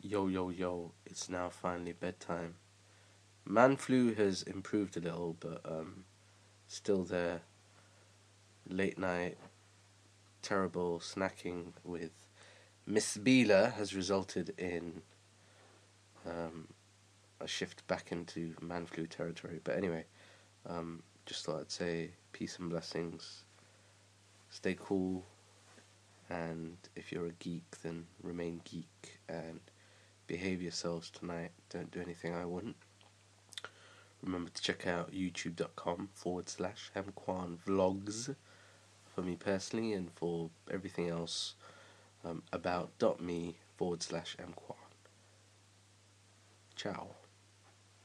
Yo, yo, yo, it's now finally bedtime. Man flu has improved a little, but still there. Late night, terrible snacking with Miss Beela has resulted in um, a shift back into man flu territory. But anyway, just thought I'd say peace and blessings. Stay cool, and if you're a geek, then remain geek and behave yourselves tonight. Don't do anything I wouldn't. Remember to check out youtube.com/Mkwan vlogs for me personally, and for everything else about .me/Mkwan. Ciao.